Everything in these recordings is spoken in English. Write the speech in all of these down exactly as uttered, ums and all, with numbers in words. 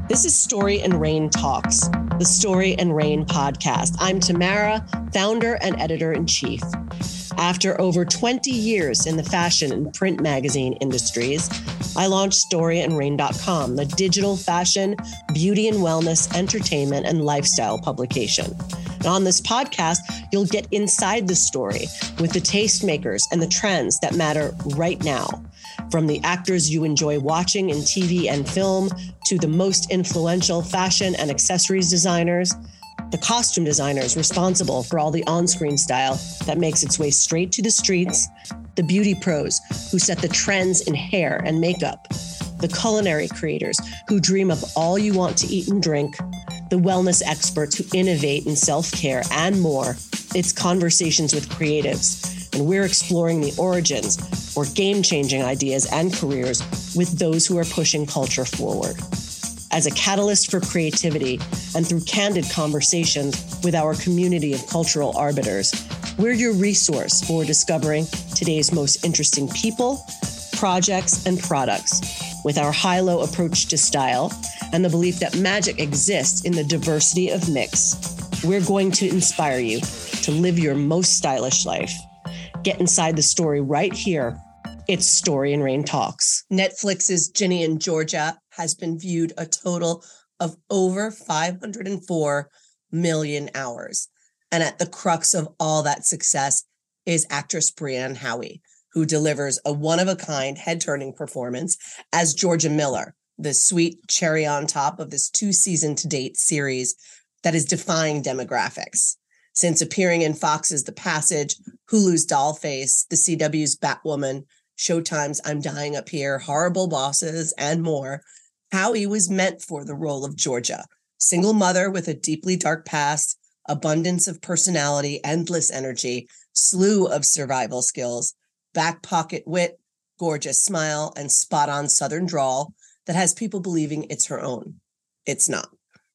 This is Story and Rain Talks, the Story and Rain podcast. I'm Tamara, founder and editor-in-chief. After over twenty years in the fashion and print magazine industries, I launched story and rain dot com, the digital fashion, beauty and wellness, entertainment, and lifestyle publication. And on this podcast, you'll get inside the story with the tastemakers and the trends that matter right now. From the actors you enjoy watching in T V and film to the most influential fashion and accessories designers, the costume designers responsible for all the on-screen style that makes its way straight to the streets, the beauty pros who set the trends in hair and makeup, the culinary creators who dream up all you want to eat and drink, the wellness experts who innovate in self-care, and more. It's Conversations with Creatives, and we're exploring the origins or game-changing ideas and careers with those who are pushing culture forward. As a catalyst for creativity and through candid conversations with our community of cultural arbiters, we're your resource for discovering today's most interesting people, projects, and products. With our high-low approach to style and the belief that magic exists in the diversity of mix, we're going to inspire you to live your most stylish life. Get inside the story right here. It's Story and Rain Talks. Netflix's Ginny and Georgia has been viewed a total of over five hundred four million hours. And at the crux of all that success is actress Brianne Howie, who delivers a one-of-a-kind, head-turning performance as Georgia Miller, the sweet cherry on top of this two-season-to-date series that is defying demographics. Since appearing in Fox's The Passage, Hulu's Dollface, the C W's Batwoman, Showtime's I'm Dying Up Here, Horrible Bosses, and more, Howie was meant for the role of Georgia, single mother with a deeply dark past, abundance of personality, endless energy, slew of survival skills, back pocket wit, gorgeous smile, and spot-on Southern drawl that has people believing it's her own. It's not.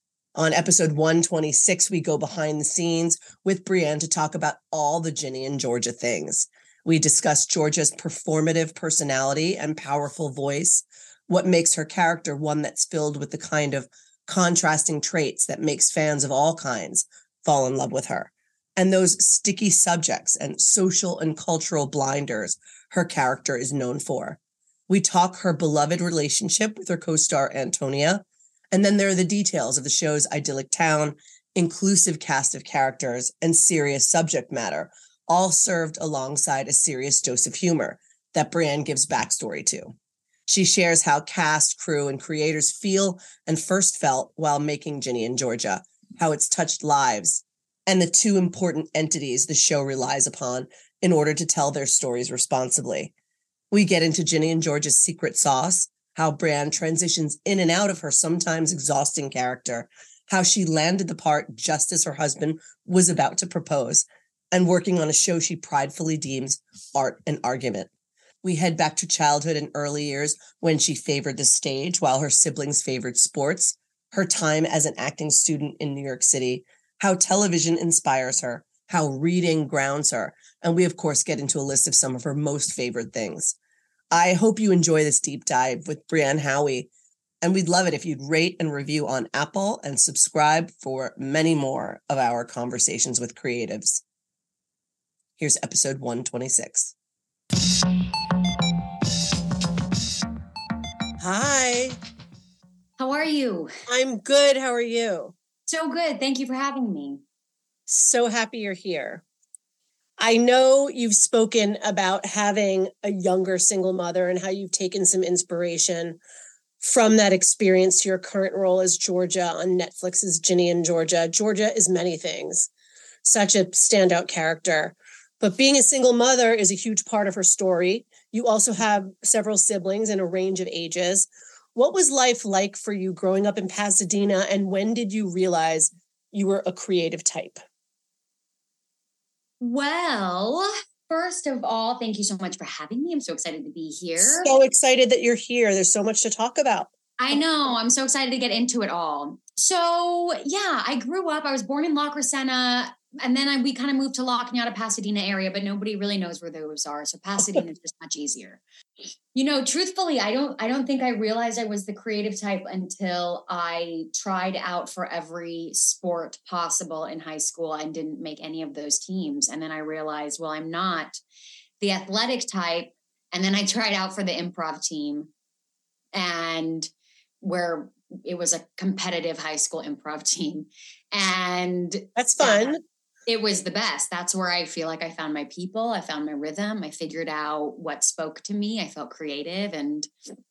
On episode one twenty-six, we go behind the scenes with Brianne to talk about all the Ginny and Georgia things. We discuss Georgia's performative personality and powerful voice, what makes her character one that's filled with the kind of contrasting traits that makes fans of all kinds fall in love with her, and those sticky subjects and social and cultural blinders her character is known for. We talk her beloved relationship with her co-star Antonia, and then there are the details of the show's idyllic town, inclusive cast of characters, and serious subject matter, all served alongside a serious dose of humor that Brianne gives backstory to. She shares how cast, crew, and creators feel and first felt while making Ginny and Georgia, how it's touched lives, and the two important entities the show relies upon in order to tell their stories responsibly. We get into Ginny and Georgia's secret sauce, how Brianne transitions in and out of her sometimes exhausting character, how she landed the part just as her husband was about to propose, and working on a show she pridefully deems art and argument. We head back to childhood and early years when she favored the stage while her siblings favored sports, her time as an acting student in New York City, how television inspires her, how reading grounds her, and we, of course, get into a list of some of her most favorite things. I hope you enjoy this deep dive with Brianne Howie, and we'd love it if you'd rate and review on Apple and subscribe for many more of our Conversations with Creatives. Here's episode one twenty-six. Hi. How are you? I'm good. How are you? So good. Thank you for having me. So happy you're here. I know you've spoken about having a younger single mother and how you've taken some inspiration from that experience to your current role as Georgia on Netflix's Ginny and Georgia. Georgia is many things, such a standout character. But being a single mother is a huge part of her story. You also have several siblings in a range of ages. What was life like for you growing up in Pasadena, and when did you realize you were a creative type? Well, first of all, thank you so much for having me. I'm so excited to be here. So excited that you're here. There's so much to talk about. I know. I'm so excited to get into it all. So, yeah, I grew up. I was born in La Crescenta, and then I, we kind of moved to La Cañada, Pasadena area, but nobody really knows where those are. So Pasadena is just much easier. You know, truthfully, I don't, I don't think I realized I was the creative type until I tried out for every sport possible in high school and didn't make any of those teams. And then I realized, well, I'm not the athletic type. And then I tried out for the improv team, and where it was a competitive high school improv team. And that's fun. That, it was the best. That's where I feel like I found my people. I found my rhythm. I figured out what spoke to me. I felt creative. And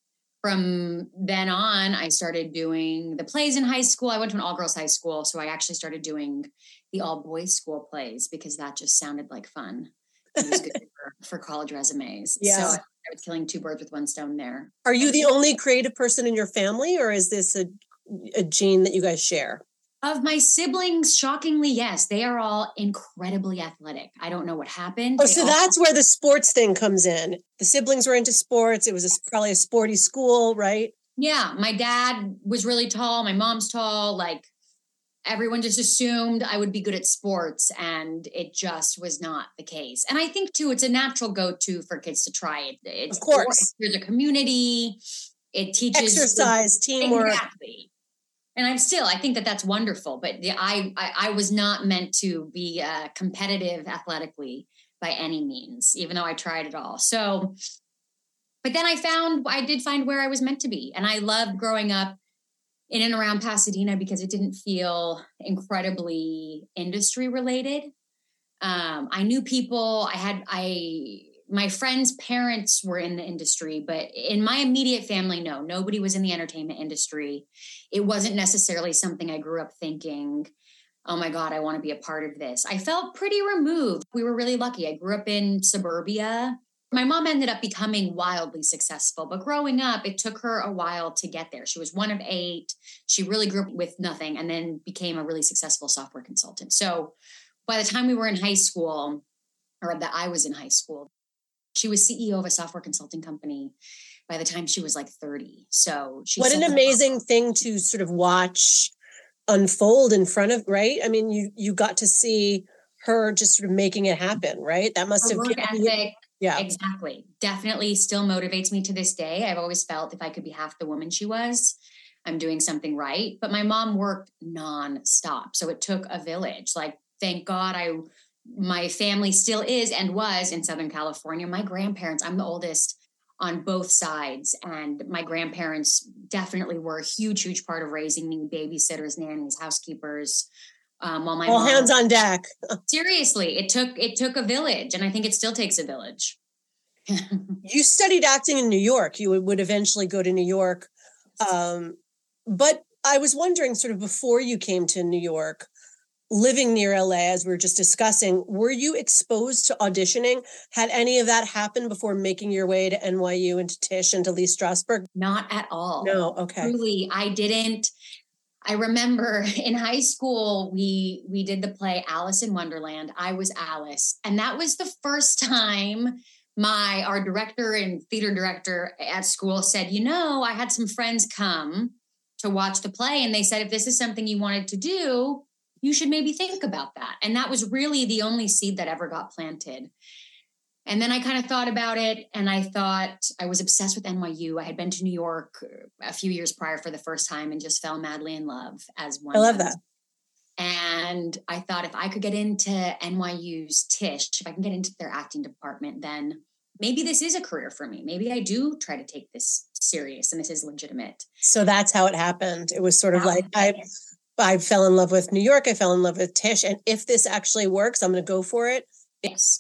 from then on, I started doing the plays in high school. I went to an all girls high school. So I actually started doing the all boys school plays because that just sounded like fun. It was good for, for college resumes. Yeah. So I was killing two birds with one stone there. Are you the only creative person in your family, or is this a, a gene that you guys share? Of my siblings, shockingly, yes, they are all incredibly athletic. I don't know what happened. Oh, they so all- that's where the sports thing comes in. The siblings were into sports. It was a, probably a sporty school, right? Yeah. My dad was really tall. My mom's tall. Like everyone just assumed I would be good at sports, and it just was not the case. And I think too, it's a natural go-to for kids to try it. It's, of course. There's a community. It teaches exercise, teamwork. Exactly. And I'm still, I think that that's wonderful, but the, I, I, I was not meant to be uh, competitive athletically by any means, even though I tried it all. So, but then I found, I did find where I was meant to be. And I loved growing up in and around Pasadena because it didn't feel incredibly industry related. Um, I knew people, I had, I, my friends' parents were in the industry, but in my immediate family, no, nobody was in the entertainment industry. It wasn't necessarily something I grew up thinking, oh my God, I want to be a part of this. I felt pretty removed. We were really lucky. I grew up in suburbia. My mom ended up becoming wildly successful, but growing up, it took her a while to get there. She was one of eight. She really grew up with nothing and then became a really successful software consultant. So by the time we were in high school, or that I was in high school, she was C E O of a software consulting company by the time she was like thirty. So she what an amazing thing to sort of watch unfold in front of, right? I mean, you you got to see her just sort of making it happen, right? That must have work given ethic. You, yeah, exactly. Definitely still motivates me to this day. I've always felt if I could be half the woman she was, I'm doing something right. But my mom worked nonstop. So it took a village. Like, thank God I my family still is and was in Southern California. My grandparents, I'm the oldest on both sides. And my grandparents definitely were a huge, huge part of raising me, babysitters, nannies, housekeepers. Um, while my all mom, hands on deck. Seriously, it took, it took a village. And I think it still takes a village. You studied acting in New York. You would, would eventually go to New York. Um, but I was wondering, sort of before you came to New York, living near L A, as we were just discussing, were you exposed to auditioning? Had any of that happened before making your way to N Y U and to Tisch and to Lee Strasberg? Not at all. No, okay. Truly, I didn't. I remember in high school, we we did the play Alice in Wonderland. I was Alice. And that was the first time my our director and theater director at school said, you know, I had some friends come to watch the play. And they said, if this is something you wanted to do, you should maybe think about that. And that was really the only seed that ever got planted. And then I kind of thought about it, and I thought I was obsessed with N Y U. I had been to New York a few years prior for the first time and just fell madly in love as one. I love that. And I thought if I could get into N Y U's Tisch, if I can get into their acting department, then maybe this is a career for me. Maybe I do try to take this serious and this is legitimate. So that's how it happened. It was sort of like, I I fell in love with New York. I fell in love with Tisch. And if this actually works, I'm going to go for it. Yes.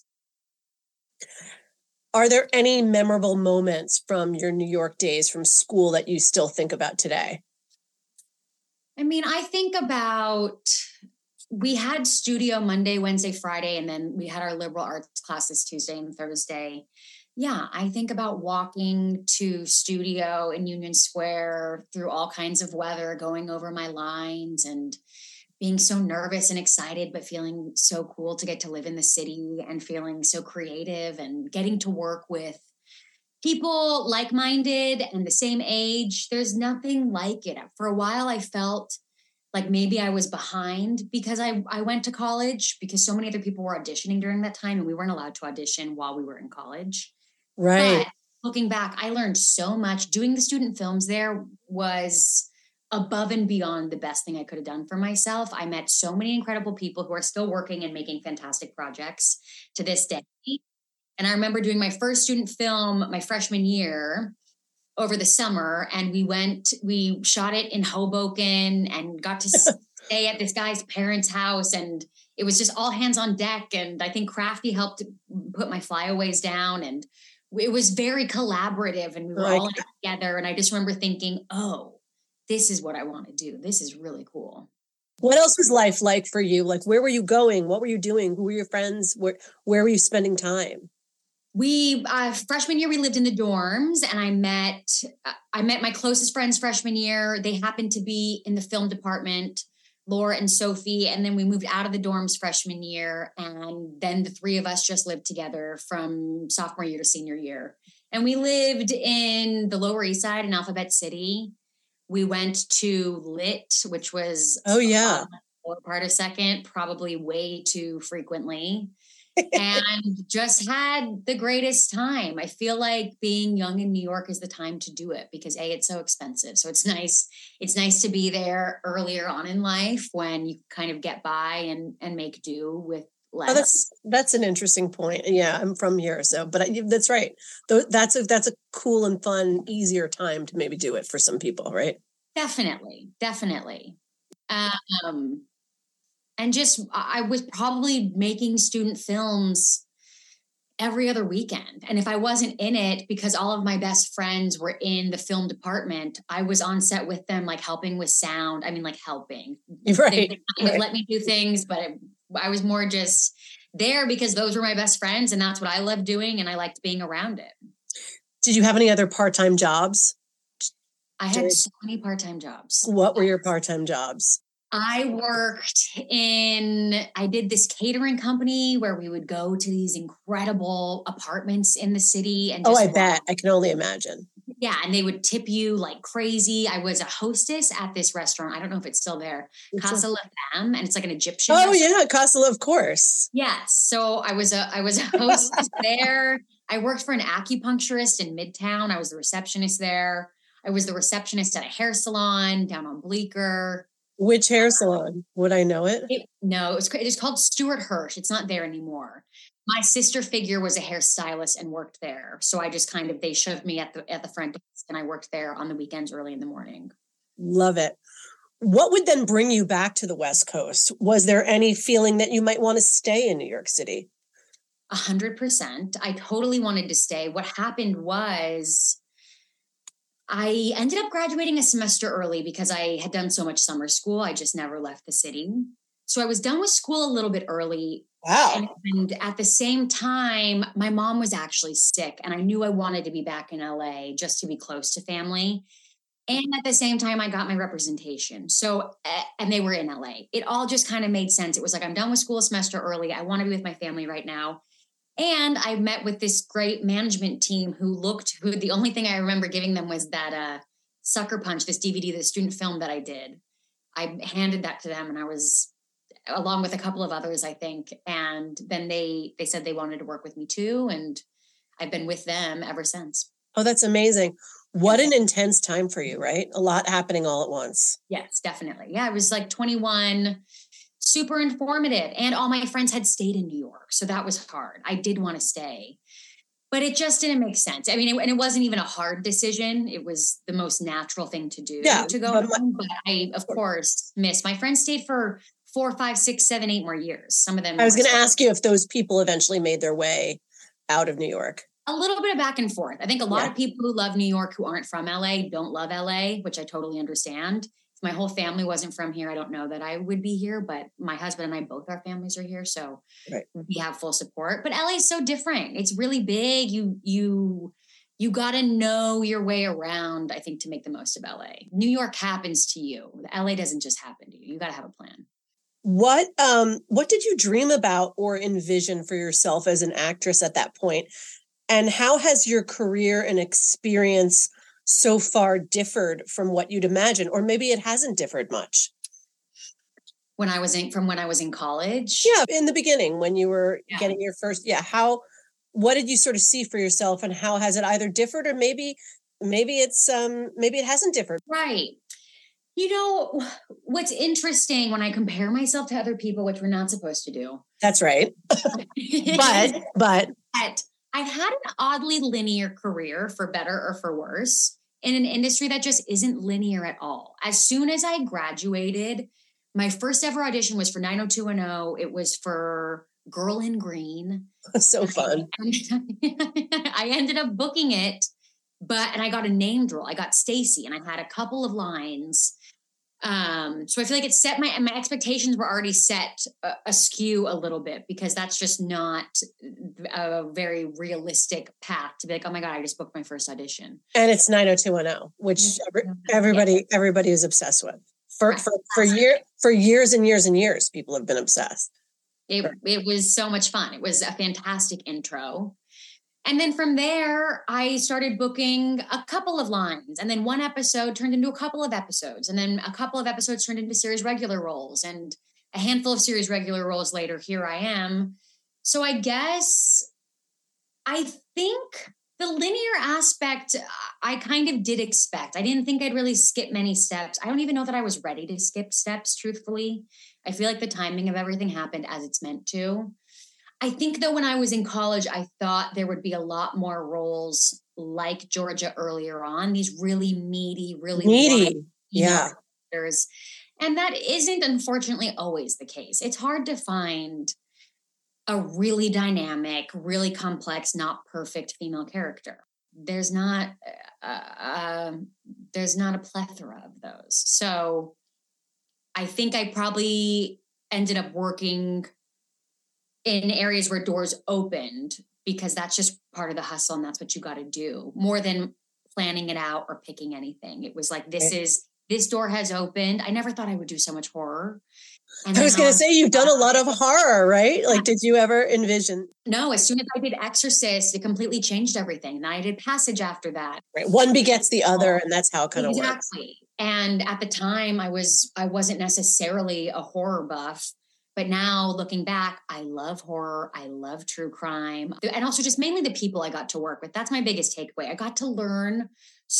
Are there any memorable moments from your New York days from school that you still think about today? I mean, I think about, we had studio Monday, Wednesday, Friday, and then we had our liberal arts classes Tuesday and Thursday. Yeah, I think about walking to studio in Union Square through all kinds of weather, going over my lines and being so nervous and excited, but feeling so cool to get to live in the city and feeling so creative and getting to work with people like-minded and the same age. There's nothing like it. For a while, I felt like maybe I was behind because I, I went to college, because so many other people were auditioning during that time and we weren't allowed to audition while we were in college. Right. But looking back, I learned so much. Doing the student films there was above and beyond the best thing I could have done for myself. I met so many incredible people who are still working and making fantastic projects to this day. And I remember doing my first student film my freshman year over the summer, and we went, we shot it in Hoboken and got to stay at this guy's parents' house. And it was just all hands on deck. And I think Crafty helped put my flyaways down, and it was very collaborative, and we were like, all in it together. And I just remember thinking, oh, this is what I want to do. This is really cool. What else was life like for you? Like, where were you going? What were you doing? Who were your friends? Where, where were you spending time? We, uh, freshman year, we lived in the dorms, and I met, uh, I met my closest friends freshman year. They happened to be in the film department, Laura and Sophie. And then we moved out of the dorms freshman year. And then the three of us just lived together from sophomore year to senior year. And we lived in the Lower East Side in Alphabet City. We went to Lit, which was oh yeah, or part of Second, probably way too frequently. And just had the greatest time. I feel like being young in New York is the time to do it because A, it's so expensive. So it's nice. It's nice to be there earlier on in life when you kind of get by and, and make do with less. Oh, that's, that's an interesting point. Yeah, I'm from here. So, but I, that's right. That's a, that's a cool and fun, easier time to maybe do it for some people, right? Definitely. Definitely. Um, And just, I was probably making student films every other weekend. And if I wasn't in it, because all of my best friends were in the film department, I was on set with them, like helping with sound. I mean, like helping. Right. They, they kind right. of let me do things, but it, I was more just there because those were my best friends. And that's what I loved doing. And I liked being around it. Did you have any other part-time jobs? I had so many part-time jobs. What were your part-time jobs? I worked in, I did this catering company where we would go to these incredible apartments in the city. And just oh, I walk. bet. I can only imagine. Yeah. And they would tip you like crazy. I was a hostess at this restaurant. I don't know if it's still there. It's Casa La Femme. And it's like an Egyptian Oh restaurant. yeah. Casa La, of course. Yes. So I was a, I was a hostess there. I worked for an acupuncturist in Midtown. I was the receptionist there. I was the receptionist at a hair salon down on Bleecker. Which hair salon? Would I know it? it no, it was, it was called Stuart Hirsch. It's not there anymore. My sister figure was a hairstylist and worked there. So I just kind of, they shoved me at the, at the front desk and I worked there on the weekends early in the morning. Love it. What would then bring you back to the West Coast? Was there any feeling that you might want to stay in New York City? A hundred percent. I totally wanted to stay. What happened was I ended up graduating a semester early because I had done so much summer school. I just never left the city. So I was done with school a little bit early. Wow. And, and at the same time, my mom was actually sick and I knew I wanted to be back in L A just to be close to family. And at the same time, I got my representation. So, and they were in L A. It all just kind of made sense. It was like, I'm done with school a semester early. I want to be with my family right now. And I met with this great management team who looked, who the only thing I remember giving them was that uh, Sucker Punch, this D V D, the student film that I did. I handed that to them and I was, along with a couple of others, I think. And then they, they said they wanted to work with me too. And I've been with them ever since. Oh, that's amazing. What an intense time for you, right? A lot happening all at once. Yes, definitely. Yeah, I was like twenty-one, super informative. And all my friends had stayed in New York. So that was hard. I did want to stay, but it just didn't make sense. I mean, it, and it wasn't even a hard decision. It was the most natural thing to do yeah, to go but home. My, but I, of course, miss. My friends stayed for four, five, six, seven, eight more years. Some of them. I was going to ask you if those people eventually made their way out of New York. A little bit of back and forth. I think a lot yeah. of people who love New York who aren't from L A don't love L A, which I totally understand. If my whole family wasn't from here, I don't know that I would be here, but my husband and I, both our families are here. So right. we have full support, but L A is so different. It's really big. You, you, you got to know your way around, I think, to make the most of L A. New York happens to you. L A doesn't just happen to you. You got to have a plan. What, um, what did you dream about or envision for yourself as an actress at that point? And how has your career and experience so far differed from what you'd imagine? Or maybe it hasn't differed much. when I was in, from when I was in college. Yeah. In the beginning, when you were yeah. getting your first, yeah. How, what did you sort of see for yourself, and how has it either differed, or maybe, maybe it's, um, maybe it hasn't differed? Right. You know, what's interesting when I compare myself to other people, which we're not supposed to do. That's right. but, but. But I've had an oddly linear career, for better or for worse, in an industry that just isn't linear at all. As soon as I graduated, my first ever audition was for nine oh two one oh. It was for Girl in Green. So fun. I ended up booking it, but, and I got a named role. I got Stacy, and I had a couple of lines. Um, so I feel like it set my, my expectations were already set uh, askew a little bit, because that's just not a very realistic path to be like, oh my God, I just booked my first audition. And it's nine oh two one oh, which everybody, yeah. everybody is obsessed with. For, right. for, for year, for years and years and years, people have been obsessed. It, it was so much fun. It was a fantastic intro. And then from there, I started booking a couple of lines. And then one episode turned into a couple of episodes. And then a couple of episodes turned into series regular roles. And a handful of series regular roles later, here I am. So I guess, I think the linear aspect, I kind of did expect. I didn't think I'd really skip many steps. I don't even know that I was ready to skip steps, truthfully. I feel like the timing of everything happened as it's meant to. I think, though, when I was in college, I thought there would be a lot more roles like Georgia earlier on, these really meaty, really meaty, yeah. characters. And that isn't, unfortunately, always the case. It's hard to find a really dynamic, really complex, not perfect female character. There's not, uh, uh, there's not a plethora of those. So I think I probably ended up working in areas where doors opened, because that's just part of the hustle, and that's what you got to do, more than planning it out or picking anything. It was like, this is, this door has opened. I never thought I would do so much horror. And I was going to say, you've done a lot of horror, right? Like, did you ever envision? No, as soon as I did Exorcist, it completely changed everything. Then I did Passage after that. Right. One begets the other, and that's how it kind of exactly. works. Exactly. And at the time, I was, I wasn't necessarily a horror buff. But now looking back, I love horror. I love true crime. And also just mainly the people I got to work with. That's my biggest takeaway. I got to learn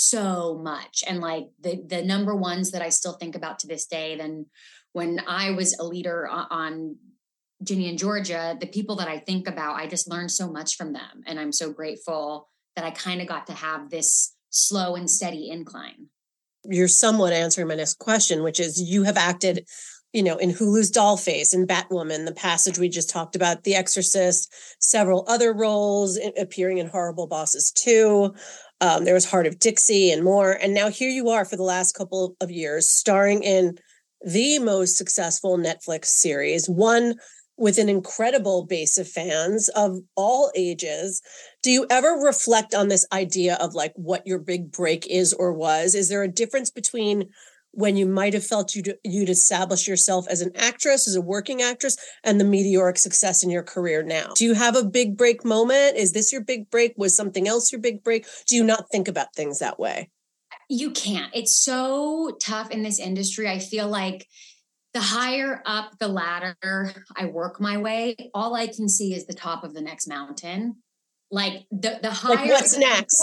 so much. And like the, the number ones that I still think about to this day, then when I was a leader on, on Ginny and Georgia, the people that I think about, I just learned so much from them. And I'm so grateful that I kind of got to have this slow and steady incline. You're somewhat answering my next question, which is, you have acted, you know, in Hulu's Dollface, in Batwoman, The Passage we just talked about, The Exorcist, several other roles, appearing in Horrible Bosses two. Um, there was Heart of Dixie and more. And now here you are for the last couple of years, starring in the most successful Netflix series, one with an incredible base of fans of all ages. Do you ever reflect on this idea of like what your big break is or was? Is there a difference between when you might have felt you'd, you'd establish yourself as an actress, as a working actress, and the meteoric success in your career now? Do you have a big break moment? Is this your big break? Was something else your big break? Do you not think about things that way? You can't. It's so tough in this industry. I feel like the higher up the ladder I work my way, all I can see is the top of the next mountain. Like the, the higher... Like what's next?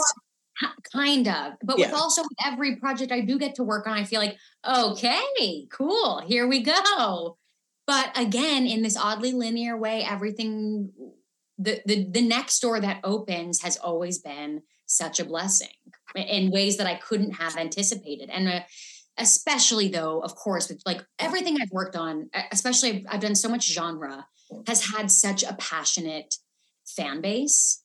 Kind of. But yeah. with also with every project I do get to work on, I feel like, okay, cool, here we go. But again, in this oddly linear way, everything, the, the, the next door that opens has always been such a blessing in ways that I couldn't have anticipated. And uh, especially though, of course, with like everything I've worked on, especially I've done so much genre, has had such a passionate fan base.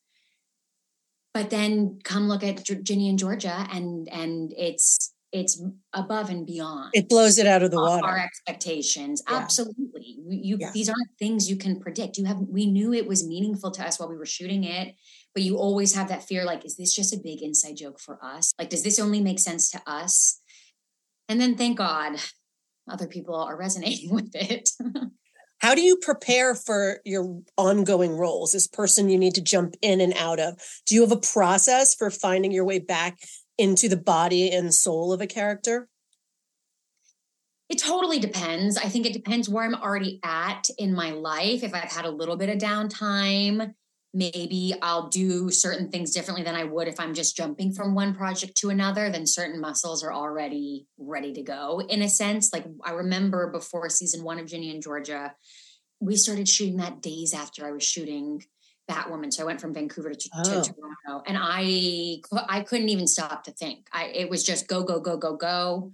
But then come look at Ginny and Georgia, and and it's it's above and beyond. It blows it out of the water. Our expectations, yeah. Absolutely. You yeah. These aren't things you can predict. You have we knew it was meaningful to us while we were shooting it, but you always have that fear, like, is this just a big inside joke for us? Like, does this only make sense to us? And then, thank God, other people are resonating with it. How do you prepare for your ongoing roles, this person you need to jump in and out of? Do you have a process for finding your way back into the body and soul of a character? It totally depends. I think it depends where I'm already at in my life. If I've had a little bit of downtime, maybe I'll do certain things differently than I would if I'm just jumping from one project to another. Then certain muscles are already ready to go in a sense. Like I remember before season one of Ginny and Georgia, we started shooting that days after I was shooting Batwoman. So I went from Vancouver to, Oh. to Toronto, and I I couldn't even stop to think. I it was just go, go, go, go, go.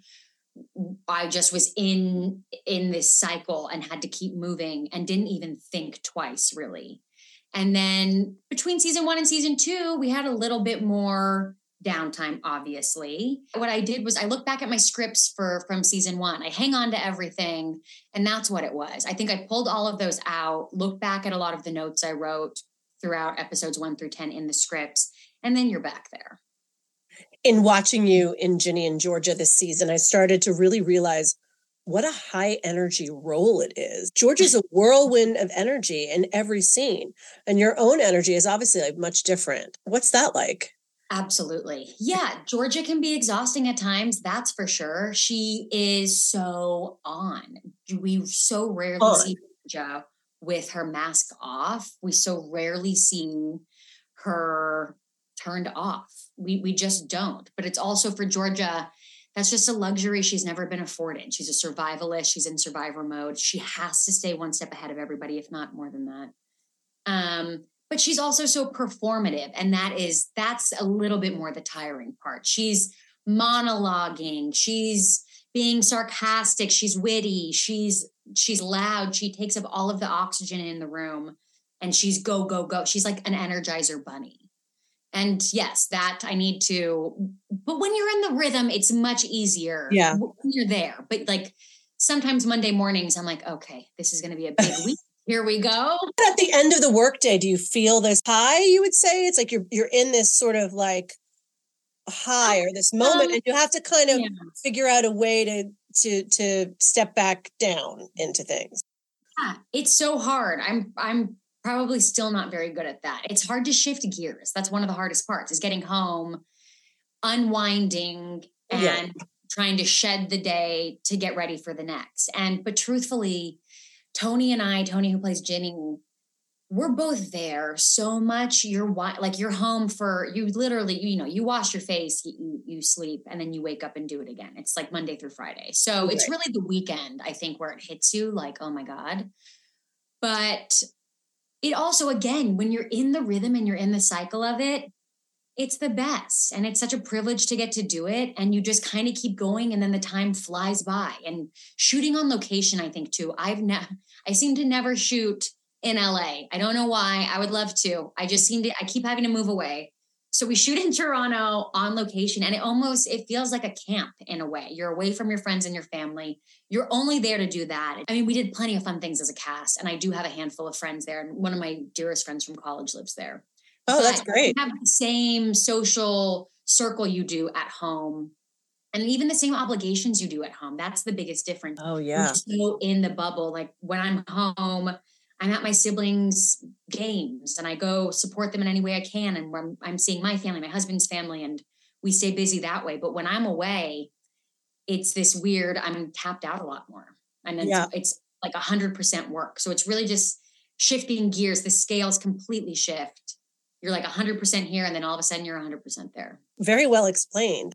I just was in in this cycle and had to keep moving and didn't even think twice, really. And then between season one and season two, we had a little bit more downtime, obviously. What I did was I looked back at my scripts for from season one. I hang on to everything, and that's what it was. I think I pulled all of those out, looked back at a lot of the notes I wrote throughout episodes one through ten in the scripts, and then you're back there. In watching you in Ginny and Georgia this season, I started to really realize what a high energy role it is. Georgia's a whirlwind of energy in every scene, and your own energy is obviously like much different. What's that like? Absolutely. Yeah. Georgia can be exhausting at times. That's for sure. She is so on. We so rarely on. see Georgia with her mask off. We so rarely see her turned off. We we just don't. But it's also for Georgia, that's just a luxury she's never been afforded. She's a survivalist. She's in survivor mode. She has to stay one step ahead of everybody, if not more than that. Um, but she's also so performative. And that is, that's a little bit more the tiring part. She's monologuing. She's being sarcastic. She's witty. She's, she's loud. She takes up all of the oxygen in the room, and she's go, go, go. She's like an Energizer bunny. And yes, that I need to, but when you're in the rhythm, it's much easier. Yeah. When you're there. But like sometimes Monday mornings, I'm like, okay, this is going to be a big week. Here we go. At the end of the workday, do you feel this high, you would say? It's like you're you're in this sort of like high or this moment, um, and you have to kind of yeah. figure out a way to to to step back down into things. Yeah, it's so hard. I'm I'm probably still not very good at that. It's hard to shift gears. That's one of the hardest parts, is getting home, unwinding, and yeah. trying to shed the day to get ready for the next. And, but truthfully, Tony and I, Tony, who plays Ginny, we're both there so much. You're like, you're home for, you literally, you know, you wash your face, you, you sleep, and then you wake up and do it again. It's like Monday through Friday. So okay. It's really the weekend, I think, where it hits you like, oh my God. But it also, again, when you're in the rhythm and you're in the cycle of it, it's the best. And it's such a privilege to get to do it. And you just kind of keep going, and then the time flies by. And shooting on location, I think too, I've never, I seem to never shoot in L A. I don't know why. I would love to. I just seem to, I keep having to move away. So we shoot in Toronto on location, and it almost, it feels like a camp in a way. You're away from your friends and your family. You're only there to do that. I mean, we did plenty of fun things as a cast, and I do have a handful of friends there. And one of my dearest friends from college lives there. Oh, that's but great. You have the same social circle you do at home, and even the same obligations you do at home. That's the biggest difference. Oh, yeah. You're so in the bubble. Like when I'm home, I'm at my siblings' games, and I go support them in any way I can. And I'm, I'm seeing my family, my husband's family, and we stay busy that way. But when I'm away, it's this weird, I'm tapped out a lot more. And then yeah. it's, it's like a hundred percent work. So it's really just shifting gears. The scales completely shift. You're like a hundred percent here, and then all of a sudden you're a hundred percent there. Very well explained.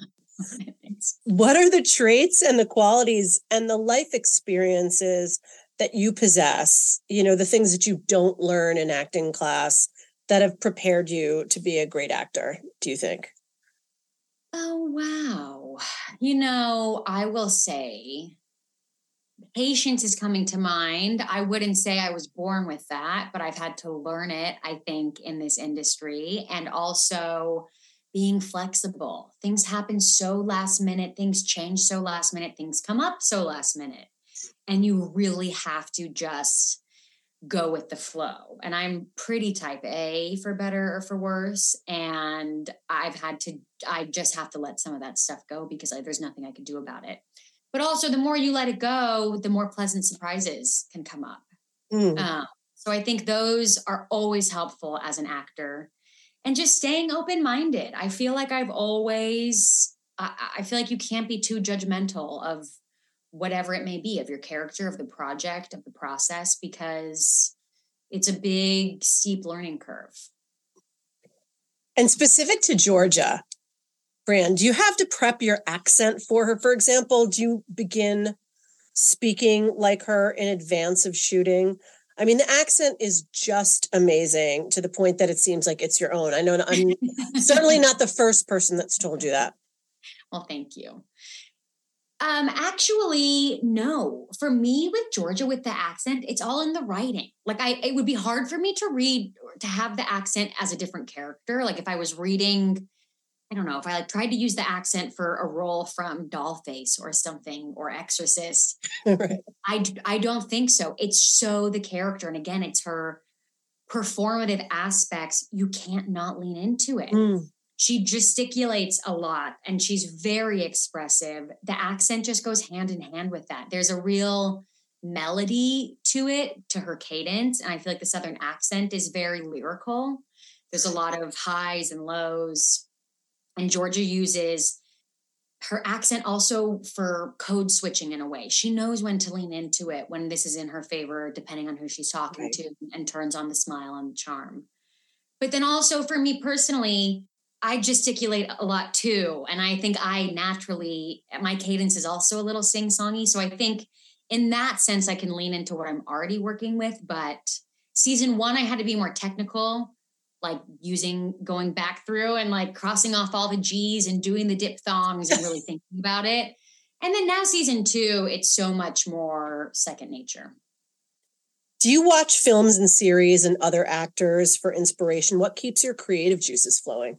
What are the traits and the qualities and the life experiences that you possess, you know, the things that you don't learn in acting class that have prepared you to be a great actor, do you think? Oh, wow. You know, I will say patience is coming to mind. I wouldn't say I was born with that, but I've had to learn it, I think, in this industry. And also being flexible. Things happen so last minute. Things change so last minute. Things come up so last minute. And you really have to just go with the flow. And I'm pretty type A, for better or for worse. And I've had to, I just have to let some of that stuff go, because I, there's nothing I can do about it. But also, the more you let it go, the more pleasant surprises can come up. Mm. Um, so I think those are always helpful as an actor. And just staying open-minded. I feel like I've always, I, I feel like you can't be too judgmental of whatever it may be, of your character, of the project, of the process, because it's a big, steep learning curve. And specific to Georgia, Fran, do you have to prep your accent for her? For example, do you begin speaking like her in advance of shooting? I mean, the accent is just amazing to the point that it seems like it's your own. I know I'm certainly not the first person that's told you that. Well, thank you. Um, actually, no. For me with Georgia, with the accent, it's all in the writing. Like I, it would be hard for me to read, to have the accent as a different character. Like if I was reading, I don't know, if I like tried to use the accent for a role from Dollface or something, or Exorcist, right. I, I don't think so. It's so the character. And again, it's her performative aspects. You can't not lean into it. Mm. She gesticulates a lot and she's very expressive. The accent just goes hand in hand with that. There's a real melody to it, to her cadence. And I feel like the Southern accent is very lyrical. There's a lot of highs and lows. And Georgia uses her accent also for code switching in a way. She knows when to lean into it, when this is in her favor, depending on who she's talking right. to, and turns on the smile and the charm. But then also for me personally, I gesticulate a lot too. And I think I naturally, my cadence is also a little sing-songy. So I think in that sense, I can lean into what I'm already working with. But season one, I had to be more technical, like using, going back through and like crossing off all the G's and doing the diphthongs and really thinking about it. And then now season two, it's so much more second nature. Do you watch films and series and other actors for inspiration? What keeps your creative juices flowing?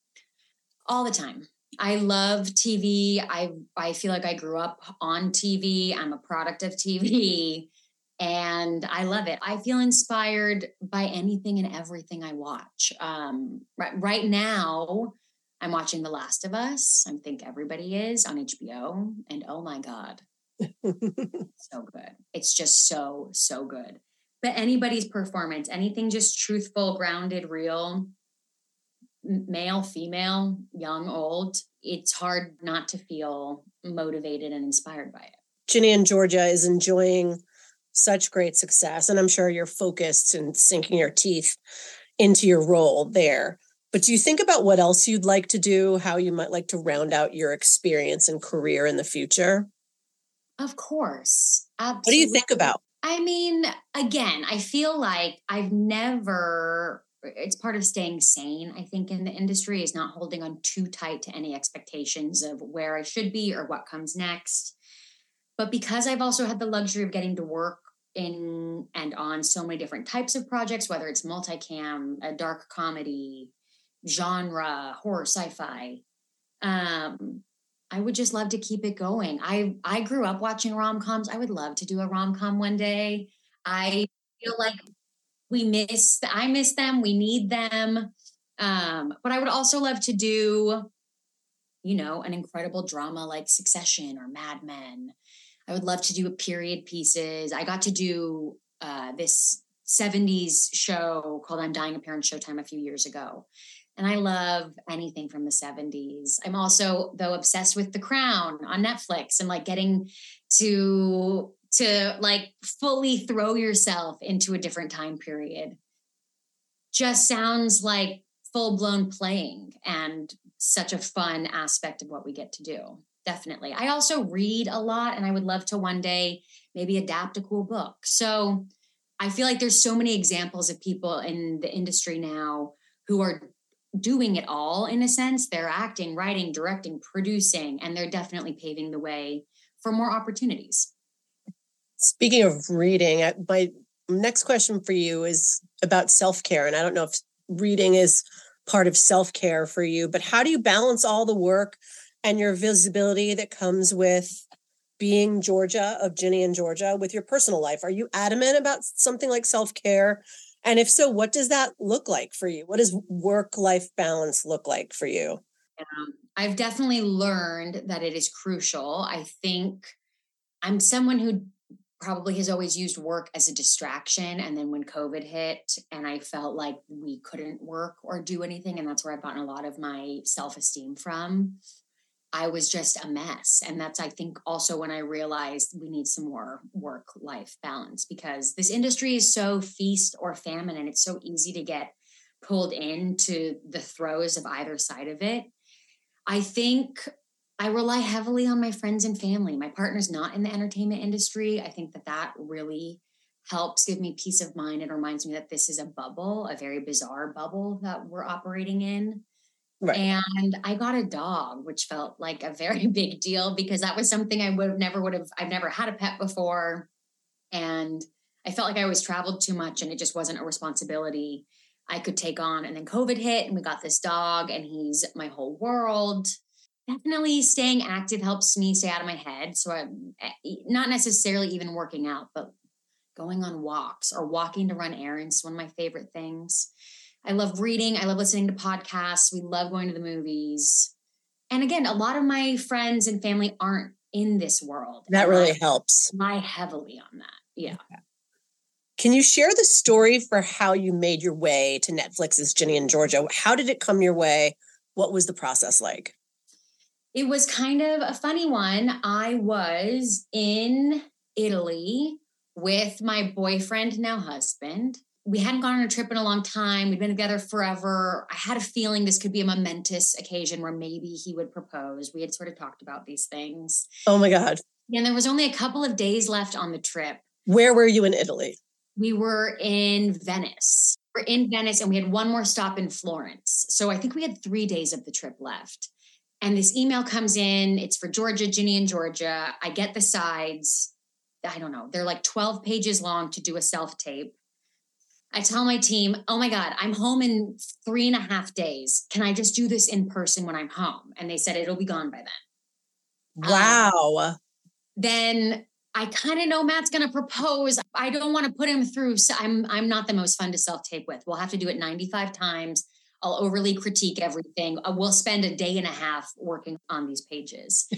All the time. I love T V. I I feel like I grew up on T V. I'm a product of T V and I love it. I feel inspired by anything and everything I watch. Um, right, right now, I'm watching The Last of Us. I think everybody is on H B O. And oh my God, so good. It's just so, so good. But anybody's performance, anything just truthful, grounded, real, male, female, young, old, it's hard not to feel motivated and inspired by it. Ginny and Georgia is enjoying such great success, and I'm sure you're focused and sinking your teeth into your role there. But do you think about what else you'd like to do, how you might like to round out your experience and career in the future? Of course. Absolutely. What do you think about? I mean, again, I feel like I've never... it's part of staying sane, I think, in the industry, is not holding on too tight to any expectations of where I should be or what comes next. But because I've also had the luxury of getting to work in and on so many different types of projects, whether it's multicam, a dark comedy, genre, horror, sci-fi, um, I would just love to keep it going. I, I grew up watching rom-coms. I would love to do a rom-com one day. I feel like we miss, I miss them. We need them. Um, but I would also love to do, you know, an incredible drama like Succession or Mad Men. I would love to do period pieces. I got to do uh, this seventies show called I'm Dying Up Here on Showtime a few years ago. And I love anything from the seventies. I'm also, though, obsessed with The Crown on Netflix and like getting to to like fully throw yourself into a different time period. Just sounds like full-blown playing and such a fun aspect of what we get to do. Definitely. I also read a lot and I would love to one day maybe adapt a cool book. So I feel like there's so many examples of people in the industry now who are doing it all in a sense. They're acting, writing, directing, producing, and they're definitely paving the way for more opportunities. Speaking of reading, my next question for you is about self-care. And I don't know if reading is part of self-care for you, but how do you balance all the work and your visibility that comes with being Georgia of Ginny and Georgia with your personal life? Are you adamant about something like self-care? And if so, what does that look like for you? What does work-life balance look like for you? Um, I've definitely learned that it is crucial. I think I'm someone who probably has always used work as a distraction. And then when COVID hit and I felt like we couldn't work or do anything, and that's where I've gotten a lot of my self-esteem from. I was just a mess. And that's, I think, also when I realized we need some more work-life balance, because this industry is so feast or famine, and it's so easy to get pulled into the throes of either side of it. I think I rely heavily on my friends and family. My partner's not in the entertainment industry. I think that that really helps give me peace of mind. It reminds me that this is a bubble, a very bizarre bubble that we're operating in. Right. And I got a dog, which felt like a very big deal, because that was something I would have never would have, I've never had a pet before. And I felt like I always traveled too much, and it just wasn't a responsibility I could take on. And then COVID hit, and we got this dog, and he's my whole world. Definitely staying active helps me stay out of my head. So I'm not necessarily even working out, but going on walks or walking to run errands is one of my favorite things. I love reading. I love listening to podcasts. We love going to the movies. And again, a lot of my friends and family aren't in this world. That really I helps. Rely heavily on that. Yeah. Okay. Can you share the story for how you made your way to Netflix's Ginny and Georgia? How did it come your way? What was the process like? It was kind of a funny one. I was in Italy with my boyfriend, now husband. We hadn't gone on a trip in a long time. We'd been together forever. I had a feeling this could be a momentous occasion where maybe he would propose. We had sort of talked about these things. Oh my God. And there was only a couple of days left on the trip. Where were you in Italy? We were in Venice. We're in Venice, and we had one more stop in Florence. So I think we had three days of the trip left. And this email comes in. It's for Georgia, Ginny and Georgia. I get the sides. I don't know. They're like twelve pages long to do a self-tape. I tell my team, oh my God, I'm home in three and a half days. Can I just do this in person when I'm home? And they said, it'll be gone by then. Wow. Um, then I kind of know Matt's going to propose. I don't want to put him through. So I'm, I'm not the most fun to self-tape with. We'll have to do it ninety-five times. I'll overly critique everything. We'll spend a day and a half working on these pages.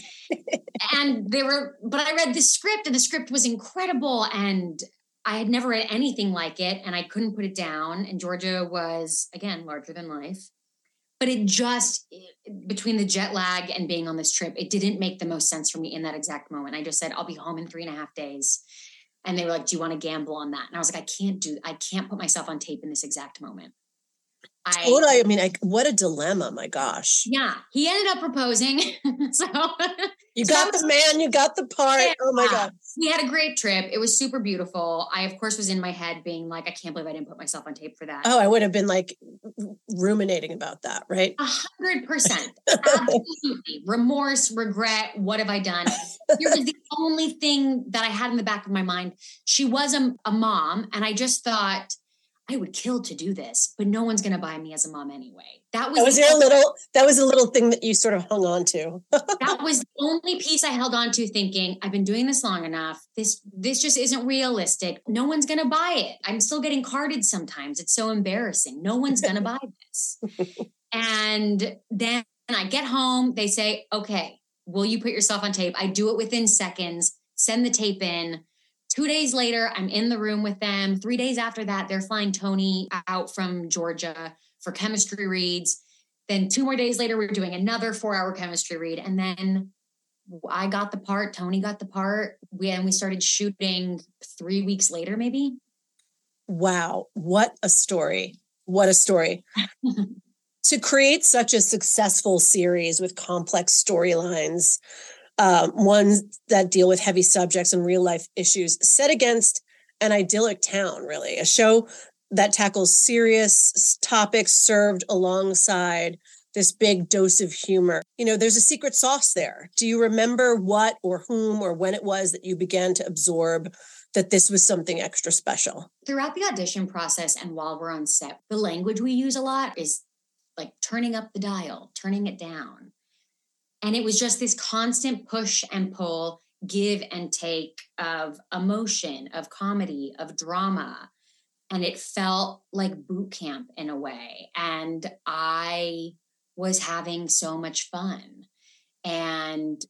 And they were, but I read the script, and the script was incredible. And I had never read anything like it, and I couldn't put it down. And Georgia was, again, larger than life. But it just, between the jet lag and being on this trip, it didn't make the most sense for me in that exact moment. I just said, I'll be home in three and a half days. And they were like, do you want to gamble on that? And I was like, I can't do, I can't put myself on tape in this exact moment. I, totally. I mean, I, what a dilemma. My gosh. Yeah. He ended up proposing. so you got so, the man, you got the part. Yeah, oh my God. We had a great trip. It was super beautiful. I, of course, was in my head being like, I can't believe I didn't put myself on tape for that. Oh, I would have been like ruminating about that, right? A hundred percent. Absolutely. Remorse, regret. What have I done? Here was the only thing that I had in the back of my mind. She was a, a mom, and I just thought, I would kill to do this, but no one's going to buy me as a mom anyway. That was, that was your little, that was a little thing that you sort of hung on to. That was the only piece I held on to, thinking, I've been doing this long enough. This, this just isn't realistic. No one's going to buy it. I'm still getting carded sometimes. It's so embarrassing. No one's going to buy this. And then I get home, they say, okay, will you put yourself on tape? I do it within seconds, send the tape in. Two days later, I'm in the room with them. Three days after that, they're flying Tony out from Georgia for chemistry reads. Then two more days later, we're doing another four-hour chemistry read. And then I got the part. Tony got the part. We, and we started shooting three weeks later, maybe. Wow. What a story. What a story. To create such a successful series with complex storylines, Um, ones that deal with heavy subjects and real life issues, set against an idyllic town, really. A show that tackles serious topics served alongside this big dose of humor. You know, there's a secret sauce there. Do you remember what or whom or when it was that you began to absorb that this was something extra special? Throughout the audition process and while we're on set, the language we use a lot is like turning up the dial, turning it down. And it was just this constant push and pull, give and take of emotion, of comedy, of drama. And it felt like boot camp in a way. And I was having so much fun. And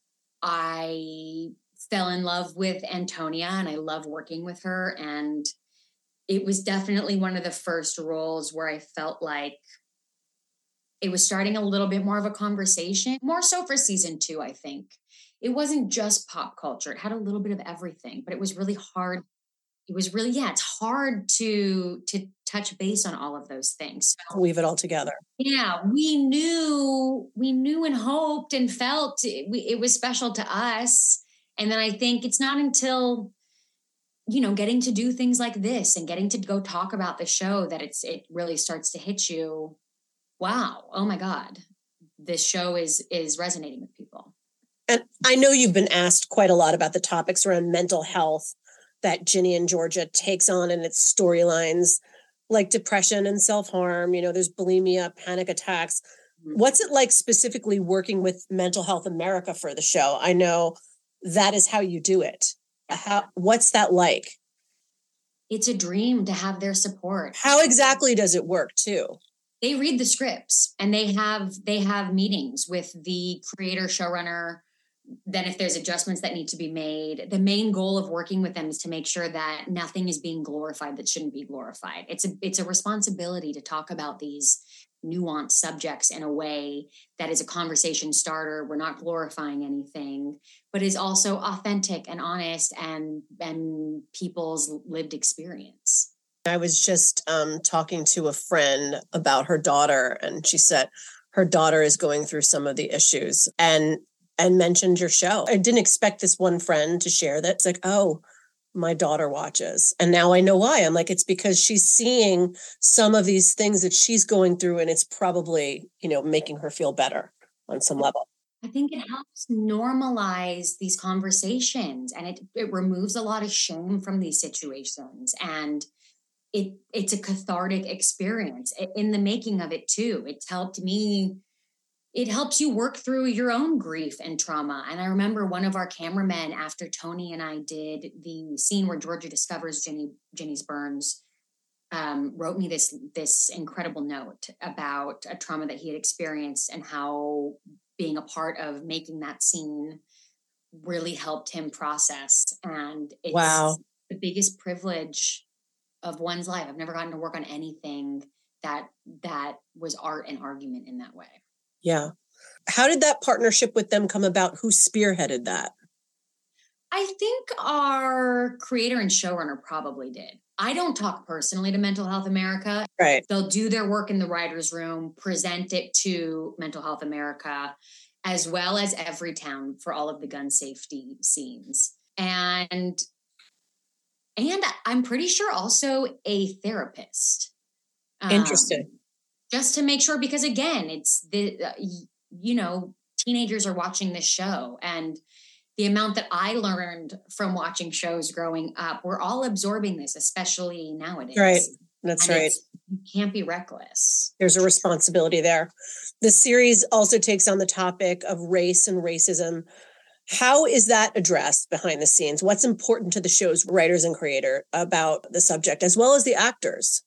I fell in love with Antonia, and I love working with her. And it was definitely one of the first roles where I felt like it was starting a little bit more of a conversation, more so for season two, I think. It wasn't just pop culture. It had a little bit of everything, but it was really hard. It was really, yeah, it's hard to to touch base on all of those things. So, weave it all together. Yeah, we knew, we knew and hoped and felt it, we, it was special to us. And then I think it's not until, you know, getting to do things like this and getting to go talk about the show that it's it really starts to hit you. Wow, oh my God, this show is is resonating with people. And I know you've been asked quite a lot about the topics around mental health that Ginny and Georgia takes on in its storylines, like depression and self-harm. You know, there's bulimia, panic attacks. Mm-hmm. What's it like specifically working with Mental Health America for the show? I know that is how you do it. How, what's that like? It's a dream to have their support. How exactly does it work too? They read the scripts and they have they have meetings with the creator, showrunner. Then if there's adjustments that need to be made, the main goal of working with them is to make sure that nothing is being glorified that shouldn't be glorified. It's a it's a responsibility to talk about these nuanced subjects in a way that is a conversation starter. We're not glorifying anything, but is also authentic and honest and and people's lived experience. I was just um, talking to a friend about her daughter, and she said her daughter is going through some of the issues and and mentioned your show. I didn't expect this one friend to share that. It's like, oh, my daughter watches. And now I know why. I'm like, it's because she's seeing some of these things that she's going through, and it's probably, you know, making her feel better on some level. I think it helps normalize these conversations, and it, it removes a lot of shame from these situations. And it it's a cathartic experience in the making of it too. It's helped me. It helps you work through your own grief and trauma. And I remember one of our cameramen, after Tony and I did the scene where Georgia discovers Ginny, Ginny's burns, um, wrote me this, this incredible note about a trauma that he had experienced and how being a part of making that scene really helped him process. And it's wow. the biggest privilege of one's life. I've never gotten to work on anything that that was art and argument in that way. Yeah. How did that partnership with them come about? Who spearheaded that? I think our creator and showrunner probably did. I don't talk personally to Mental Health America. Right. They'll do their work in the writer's room, present it to Mental Health America, as well as Everytown for all of the gun safety scenes. And, and I'm pretty sure also a therapist. Interesting. Um, Just to make sure, because again, it's the, uh, you know, teenagers are watching this show, and the amount that I learned from watching shows growing up, we're all absorbing this, especially nowadays. Right. That's and right. You can't be reckless. There's a responsibility there. The series also takes on the topic of race and racism. How is that addressed behind the scenes? What's important to the show's writers and creator about the subject, as well as the actors?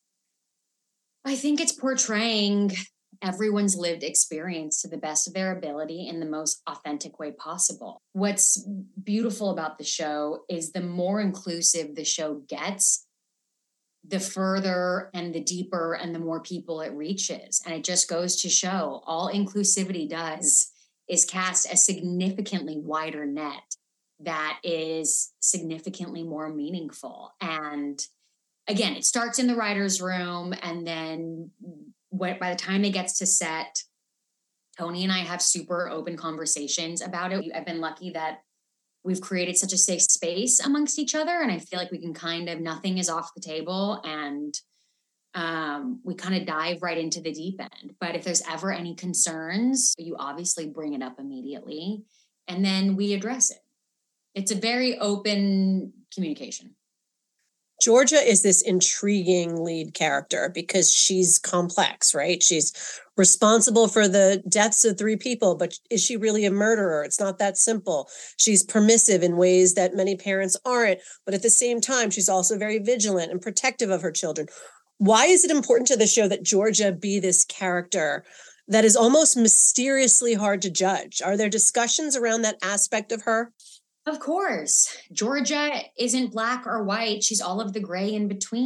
I think it's portraying everyone's lived experience to the best of their ability in the most authentic way possible. What's beautiful about the show is the more inclusive the show gets, the further and the deeper and the more people it reaches. And it just goes to show all inclusivity does is cast a significantly wider net that is significantly more meaningful. And again, it starts in the writer's room, and then when, by the time it gets to set, Tony and I have super open conversations about it. I've been lucky that we've created such a safe space amongst each other, and I feel like we can kind of, nothing is off the table, and um, we kind of dive right into the deep end. But if there's ever any concerns, you obviously bring it up immediately, and then we address it. It's a very open communication. Georgia is this intriguing lead character because she's complex, right? She's responsible for the deaths of three people, but is she really a murderer? It's not that simple. She's permissive in ways that many parents aren't, but at the same time, she's also very vigilant and protective of her children. Why is it important to the show that Georgia be this character that is almost mysteriously hard to judge? Are there discussions around that aspect of her? Of course. Georgia isn't black or white. She's all of the gray in between.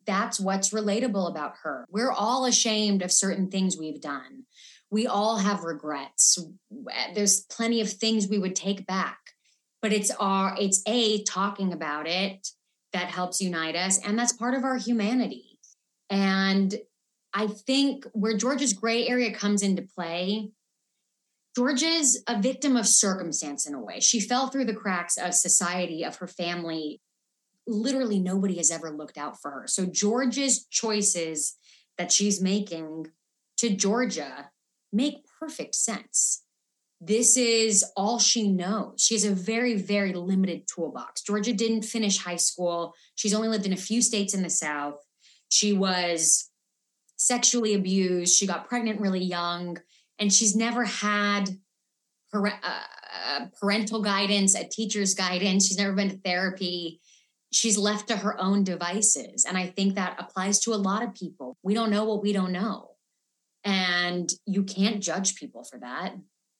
that's what's relatable about her. We're all ashamed of certain things we've done. We all have regrets. There's plenty of things we would take back, but it's our, it's a talking about it that helps unite us. And that's part of our humanity. And I think where Georgia's gray area comes into play, Georgia's a victim of circumstance in a way. She fell through the cracks of society, of her family. Literally nobody has ever looked out for her. So Georgia's choices that she's making to Georgia make perfect sense. This is all she knows. She has a very, very limited toolbox. Georgia didn't finish high school. She's only lived in a few states in the South. She was sexually abused. She got pregnant really young, and she's never had par- uh, parental guidance, a teacher's guidance. She's never been to therapy. She's left to her own devices. And I think that applies to a lot of people. We don't know what we don't know. And you can't judge people for that.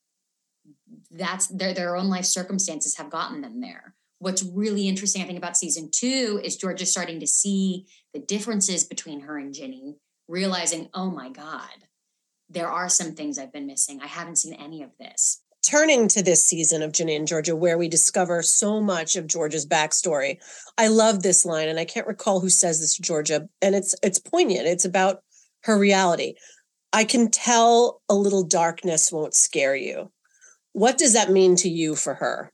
That's their, their own life circumstances have gotten them there. What's really interesting, I think, about season two is Georgia starting to see the differences between her and Ginny, realizing, oh my God, there are some things I've been missing. I haven't seen any of this. Turning to this season of Ginny and Georgia, where we discover so much of Georgia's backstory, I love this line, and I can't recall who says this to Georgia, and it's it's poignant. It's about her reality. I can tell a little darkness won't scare you. What does that mean to you for her?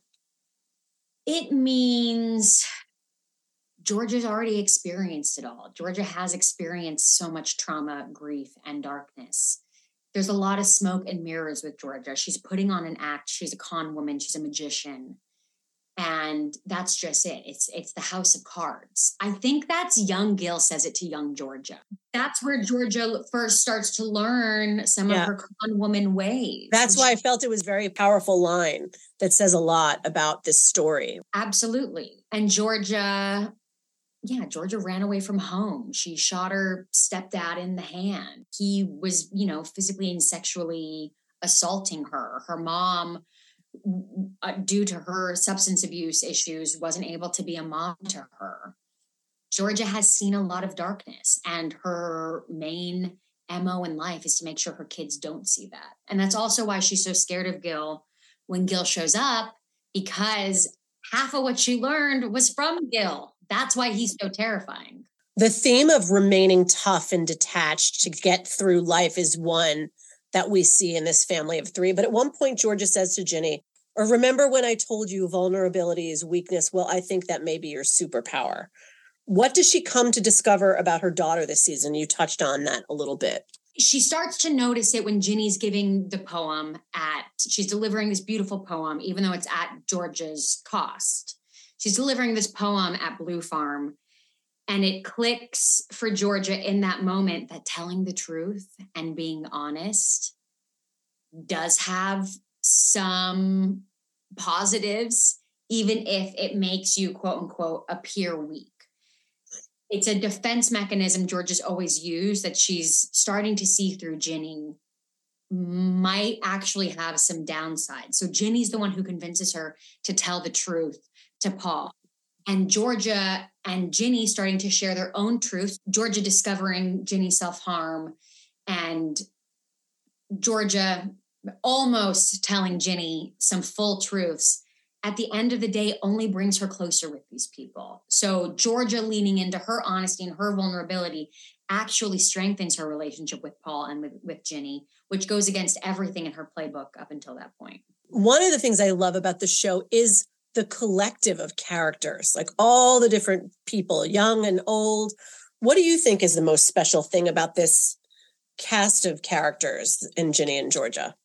It means Georgia's already experienced it all. Georgia has experienced so much trauma, grief, and darkness. There's a lot of smoke and mirrors with Georgia. She's putting on an act. She's a con woman. She's a magician. And that's just it. It's it's the house of cards. I think that's young Gil says it to young Georgia. That's where Georgia first starts to learn some yeah. of her con woman ways. That's why I felt it was a very powerful line that says a lot about this story. Absolutely. And Georgia, yeah, Georgia ran away from home. She shot her stepdad in the hand. He was, you know, physically and sexually assaulting her. Her mom, Uh, due to her substance abuse issues, wasn't able to be a mom to her. Georgia has seen a lot of darkness, and her main M O in life is to make sure her kids don't see that. And that's also why she's so scared of Gil when Gil shows up, because half of what she learned was from Gil. That's why he's so terrifying. The theme of remaining tough and detached to get through life is one that we see in this family of three. But at one point, Georgia says to Ginny, or remember when I told you vulnerability is weakness? Well, I think that may be your superpower. What does she come to discover about her daughter this season? You touched on that a little bit. She starts to notice it when Ginny's giving the poem at, she's delivering this beautiful poem, even though it's at Georgia's cost. She's delivering this poem at Blue Farm. And it clicks for Georgia in that moment that telling the truth and being honest does have some positives, even if it makes you, quote unquote, appear weak. It's a defense mechanism Georgia's always used that she's starting to see through Ginny might actually have some downside. So Ginny's the one who convinces her to tell the truth to Paul. And Georgia and Ginny starting to share their own truths. Georgia discovering Ginny's self-harm, and Georgia almost telling Ginny some full truths. At the end of the day, only brings her closer with these people. So Georgia leaning into her honesty and her vulnerability actually strengthens her relationship with Paul and with, with Ginny, which goes against everything in her playbook up until that point. One of the things I love about the show is the collective of characters, like all the different people, young and old. What do you think is the most special thing about this cast of characters in Ginny and Georgia?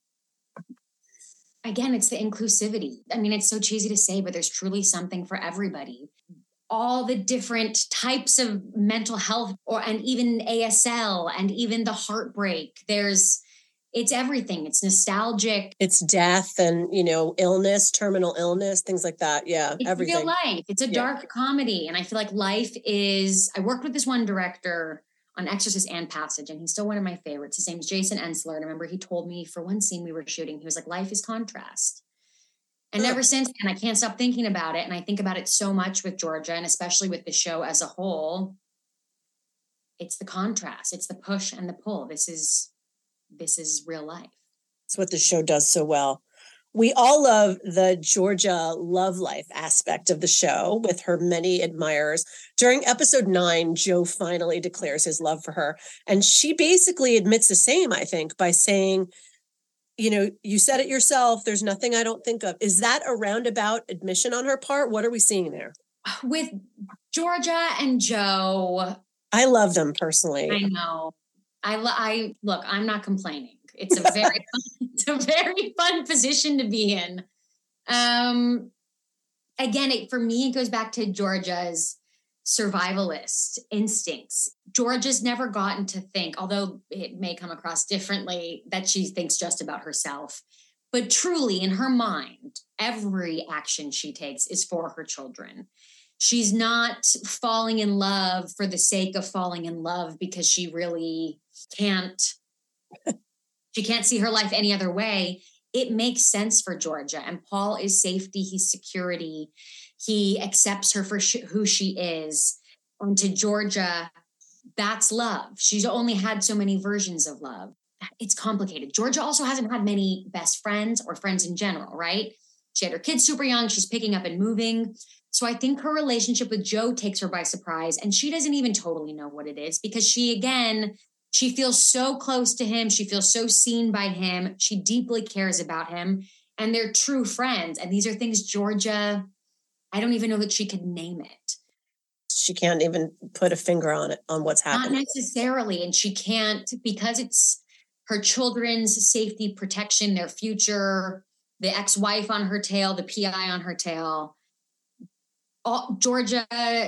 Again, it's the inclusivity. I mean, it's so cheesy to say, but there's truly something for everybody. All the different types of mental health, or and even A S L, and even the heartbreak. There's It's everything. It's nostalgic. It's death and, you know, illness, terminal illness, things like that. Yeah, it's everything. Real life. It's a yeah. dark comedy. And I feel like life is, I worked with this one director on Exorcist and Passage, and he's still one of my favorites. His name's Jason Ensler. And I remember he told me for one scene we were shooting, he was like, life is contrast. And huh. ever since then, I can't stop thinking about it. And I think about it so much with Georgia, and especially with the show as a whole. it's the contrast, it's the push and the pull. This is, this is real life. It's what the show does so well. We all love the Georgia love life aspect of the show with her many admirers. During episode nine, Joe finally declares his love for her. And she basically admits the same, I think, by saying, you know, you said it yourself, there's nothing I don't think of. Is that a roundabout admission on her part? What are we seeing there? With Georgia and Joe. I love them personally. I know. I, I look, I'm not complaining. It's a very, it's a very fun position to be in. Um, again, it, for me, it goes back to Georgia's survivalist instincts. Georgia's never gotten to think, although it may come across differently, that she thinks just about herself. But truly, in her mind, every action she takes is for her children. She's not falling in love for the sake of falling in love because she really can't, she can't see her life any other way. It makes sense for Georgia. And Paul is safety, he's security. He accepts her for sh- who she is. And to Georgia, that's love. She's only had so many versions of love. It's complicated. Georgia also hasn't had many best friends or friends in general, right? She had her kids super young. She's picking up and moving. So I think her relationship with Joe takes her by surprise. And she doesn't even totally know what it is because she, again, she feels so close to him. She feels so seen by him. She deeply cares about him. And they're true friends. And these are things Georgia, I don't even know that she could name it. She can't even put a finger on it, on what's happening. Not necessarily. And she can't, because it's her children's safety, protection, their future, the ex-wife on her tail, the P I on her tail. All, Georgia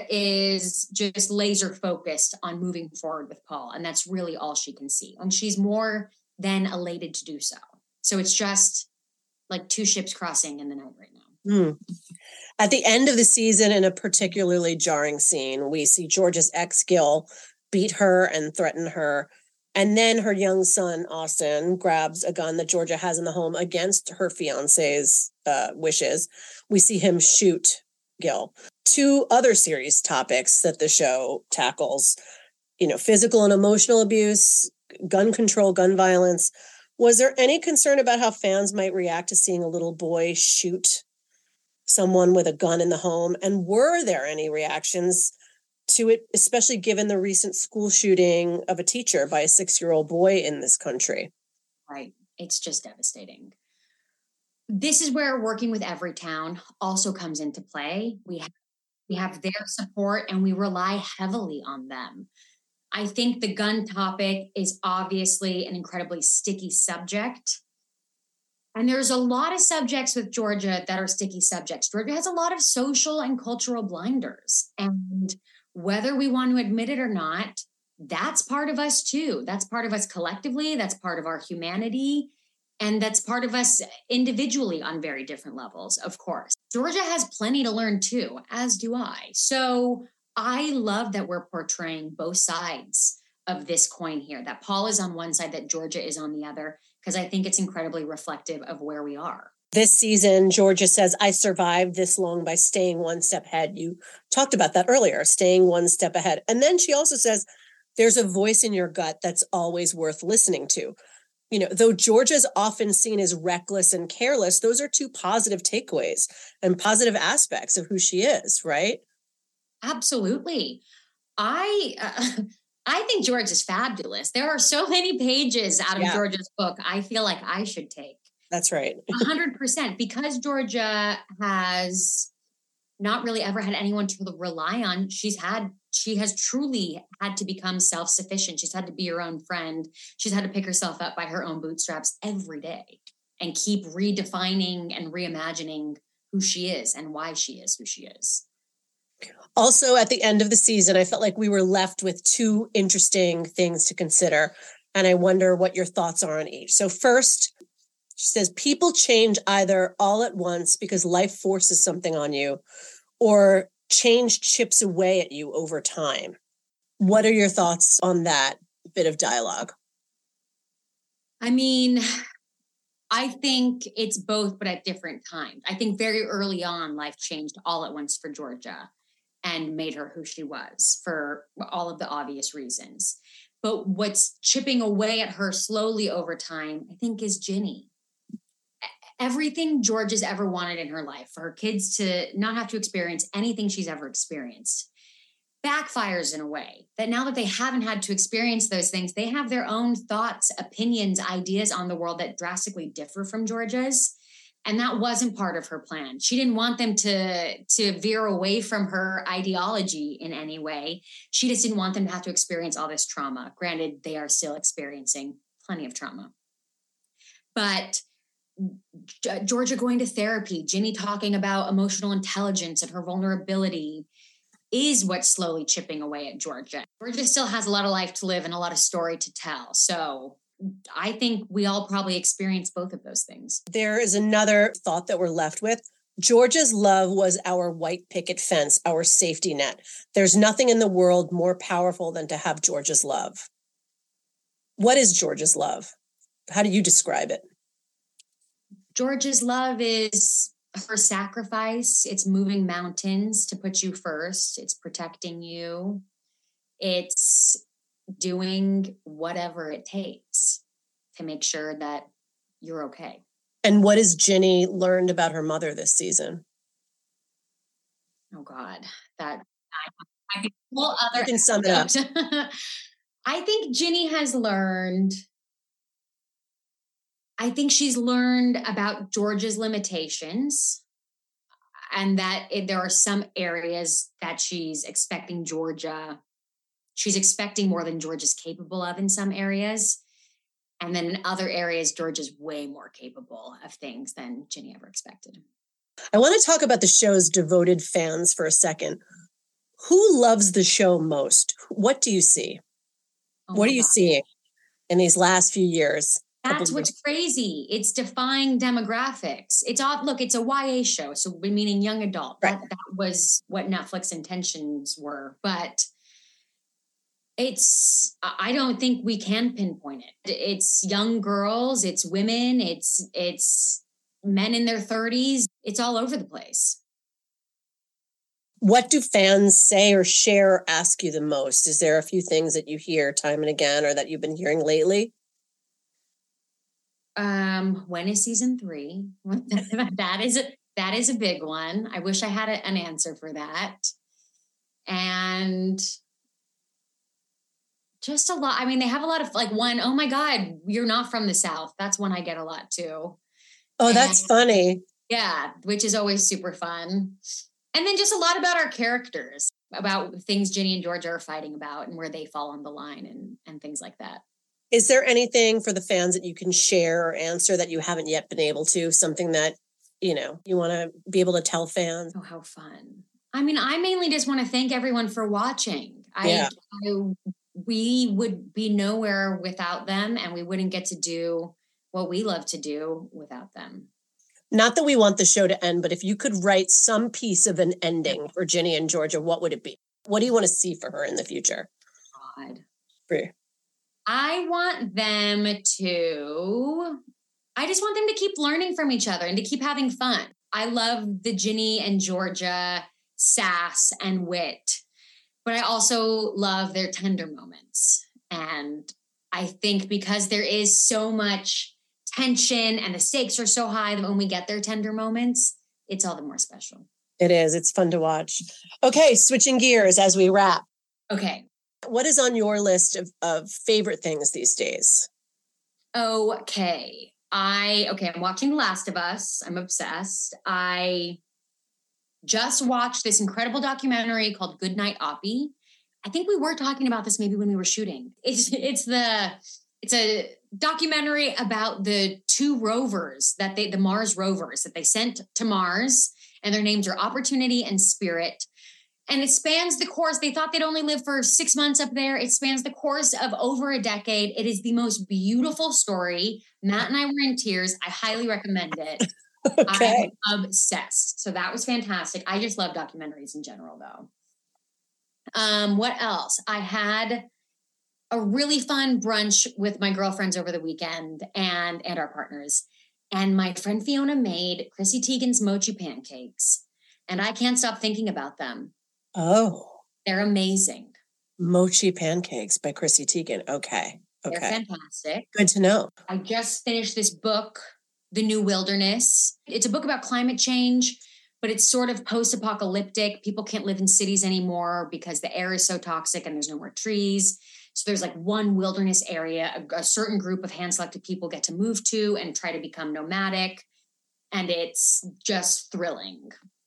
is just laser focused on moving forward with Paul. And that's really all she can see. And she's more than elated to do so. So it's just like two ships crossing in the night right now. Mm. At the end of the season, in a particularly jarring scene, we see Georgia's ex, Gil, beat her and threaten her. And then her young son, Austin, grabs a gun that Georgia has in the home against her fiance's uh, wishes. We see him shoot Gil. Two other series topics that the show tackles, you know, physical and emotional abuse, gun control, gun violence. Was there any concern about how fans might react to seeing a little boy shoot someone with a gun in the home? And were there any reactions to it, especially given the recent school shooting of a teacher by a six-year-old boy in this country? Right. It's just devastating. This is where working with Everytown also comes into play. We have, we have their support and we rely heavily on them. I think the gun topic is obviously an incredibly sticky subject. And there's a lot of subjects with Georgia that are sticky subjects. Georgia has a lot of social and cultural blinders. And whether we want to admit it or not, that's part of us too. That's part of us collectively. That's part of our humanity. And that's part of us individually on very different levels, of course. Georgia has plenty to learn too, as do I. So I love that we're portraying both sides of this coin here, that Paul is on one side, that Georgia is on the other, because I think it's incredibly reflective of where we are. This season, Georgia says, I survived this long by staying one step ahead. You talked about that earlier, staying one step ahead. And then she also says, there's a voice in your gut that's always worth listening to. You know, though Georgia's often seen as reckless and careless, those are two positive takeaways and positive aspects of who she is, right? Absolutely. I uh, I think George is fabulous. There are so many pages out of yeah. Georgia's book I feel like I should take. That's right. A hundred percent. Because Georgia has not really ever had anyone to rely on. She's had, she has truly had to become self-sufficient. She's had to be her own friend. She's had to pick herself up by her own bootstraps every day and keep redefining and reimagining who she is and why she is who she is. Also, at the end of the season, I felt like we were left with two interesting things to consider. And I wonder what your thoughts are on each. So first, she says, people change either all at once because life forces something on you, or change chips away at you over time. What are your thoughts on that bit of dialogue? I mean, I think it's both, but at different times. I think very early on, life changed all at once for Georgia. and made her who she was for all of the obvious reasons. But what's chipping away at her slowly over time, I think, is Ginny. Everything George has ever wanted in her life, for her kids to not have to experience anything she's ever experienced, backfires in a way that now that they haven't had to experience those things, they have their own thoughts, opinions, ideas on the world that drastically differ from George's. And that wasn't part of her plan. She didn't want them to, to veer away from her ideology in any way. She just didn't want them to have to experience all this trauma. Granted, they are still experiencing plenty of trauma. But Georgia going to therapy, Ginny talking about emotional intelligence and her vulnerability is what's slowly chipping away at Georgia. Georgia still has a lot of life to live and a lot of story to tell. So I think we all probably experience both of those things. There is another thought that we're left with. Georgia's love was our white picket fence, our safety net. There's nothing in the world more powerful than to have Georgia's love. What is Georgia's love? How do you describe it? Georgia's love is her sacrifice. It's moving mountains to put you first. It's protecting you. It's doing whatever it takes to make sure that you're okay. And what has Ginny learned about her mother this season? Oh God, that I, I think whole other. You can sum it up. I think Ginny has learned. I think she's learned about George's limitations, and that it, there are some areas that she's expecting Georgia. She's expecting more than George is capable of in some areas. And then in other areas, George is way more capable of things than Ginny ever expected. I want to talk about the show's devoted fans for a second. Who loves the show most? What do you see? Oh what are you God. seeing in these last few years? That's what's crazy. It's defying demographics. It's off. Look, it's a Y A show. So meaning young adult. Right. That, that was what Netflix intentions were. But it's, I don't think we can pinpoint it. It's young girls, it's women, it's, it's men in their thirties. It's all over the place. What do fans say or share or ask you the most? Is there a few things that you hear time and again, or that you've been hearing lately? Um, when is season three? that is a, that is a big one. I wish I had a, an answer for that. And just a lot. I mean, they have a lot of like one, oh my God, you're not from the South. That's one I get a lot too. Oh, and, that's funny. Yeah, which is always super fun. And then just a lot about our characters, about things Ginny and Georgia are fighting about and where they fall on the line and, and things like that. Is there anything for the fans that you can share or answer that you haven't yet been able to? Something that, you know, you want to be able to tell fans? Oh, how fun. I mean, I mainly just want to thank everyone for watching. Yeah. I, I we would be nowhere without them, and we wouldn't get to do what we love to do without them. Not that we want the show to end, but if you could write some piece of an ending for Ginny and Georgia, what would it be? What do you want to see for her in the future? God. For I want them to, I just want them to keep learning from each other and to keep having fun. I love the Ginny and Georgia sass and wit, but I also love their tender moments. And I think because there is so much tension and the stakes are so high that when we get their tender moments, it's all the more special. It is. It's fun to watch. Okay, switching gears as we wrap. Okay. What is on your list of, of favorite things these days? Okay. I, okay, I'm watching The Last of Us. I'm obsessed. I just watched this incredible documentary called Goodnight Oppie. I think we were talking about this maybe when we were shooting. It's it's the it's a documentary about the two rovers that they the Mars rovers that they sent to Mars, and their names are Opportunity and Spirit. And it spans the course. They thought they'd only live for six months up there. It spans the course of over a decade. It is the most beautiful story. Matt and I were in tears. I highly recommend it. Okay. I'm obsessed. So that was fantastic. I just love documentaries in general, though. Um, what else? I had a really fun brunch with my girlfriends over the weekend and, and our partners. And my friend Fiona made Chrissy Teigen's mochi pancakes. And I can't stop thinking about them. Oh. They're amazing. Mochi Pancakes by Chrissy Teigen. Okay. Okay. They're fantastic. Good to know. I just finished this book, The New Wilderness. It's a book about climate change, but it's sort of post-apocalyptic. People can't live in cities anymore because the air is so toxic and there's no more trees. So there's like one wilderness area, a, a certain group of hand-selected people get to move to and try to become nomadic. And it's just thrilling.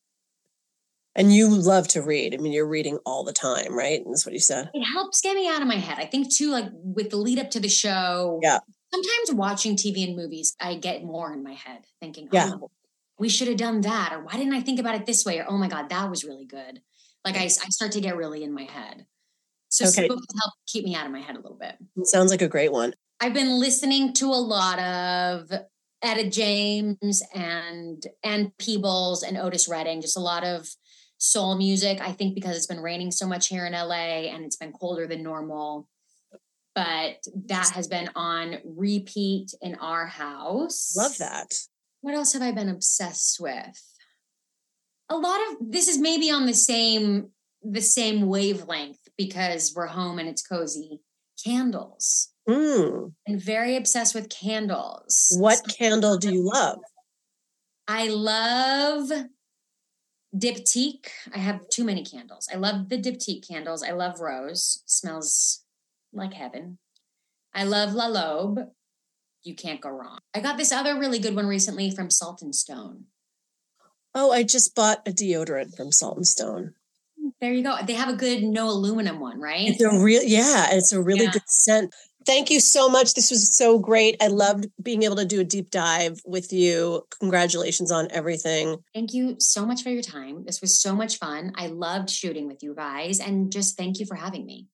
And you love to read. I mean, you're reading all the time, right? And that's what you said. It helps get me out of my head. I think too, like with the lead up to the show, yeah. sometimes watching T V and movies, I get more in my head thinking, yeah. oh, we should have done that. Or why didn't I think about it this way? Or, oh my God, that was really good. Like I, I start to get really in my head. So okay. Books help keep me out of my head a little bit. It sounds like a great one. I've been listening to a lot of Etta James and Ann Peebles and Otis Redding, just a lot of soul music. I think because it's been raining so much here in L A and it's been colder than normal, but that has been on repeat in our house. Love that. What else have I been obsessed with? A lot of this is maybe on the same, the same wavelength because we're home and it's cozy. Candles. Mm. I'm very obsessed with candles. What candle do you love? I love Diptyque. I have too many candles. I love the Diptyque candles. I love rose. Smells like heaven. I love La Lobe. You can't go wrong. I got this other really good one recently from Salt and Stone. Oh, I just bought a deodorant from Salt and Stone. There you go. They have a good no aluminum one, right? It's a real, yeah, it's a really yeah. good scent. Thank you so much. This was so great. I loved being able to do a deep dive with you. Congratulations on everything. Thank you so much for your time. This was so much fun. I loved shooting with you guys, and just thank you for having me.